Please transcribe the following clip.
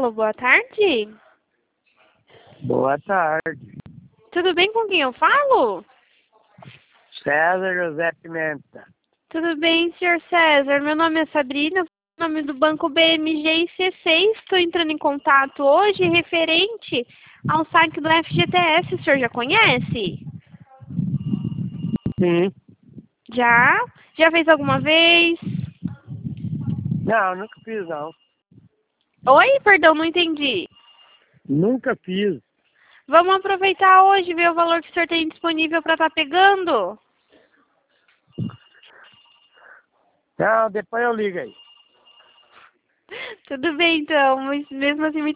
Alô, boa tarde. Boa tarde. Tudo bem com quem eu falo? César José Pimenta. Tudo bem, senhor César. Meu nome é Sabrina, nome do Banco BMG e C6. Estou entrando em contato hoje referente ao saque do FGTS. O senhor já conhece? Sim. Já? Já fez alguma vez? Não, nunca fiz, não. Oi? Perdão, não entendi. Nunca fiz. Vamos aproveitar hoje e ver o valor que o senhor tem disponível para estar pegando? Não, depois eu ligo aí. Tudo bem, então. Mas mesmo assim,